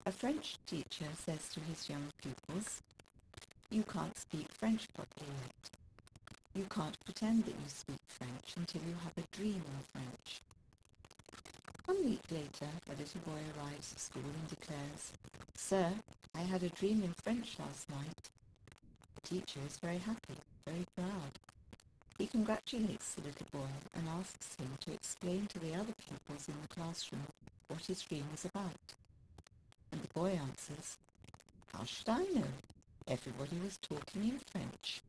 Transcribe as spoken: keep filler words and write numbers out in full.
A French teacher says to his young pupils, "You can't speak French properly yet. You can't pretend that you speak French until you have a dream in French." One week later, a little boy arrives at school and declares, "Sir, I had a dream in French last night." The teacher is very happy, very proud. He congratulates the little boy and asks him to explain to the other pupils in the classroom what his dream was about. And the boy answers, "How should I know? Everybody was talking in French."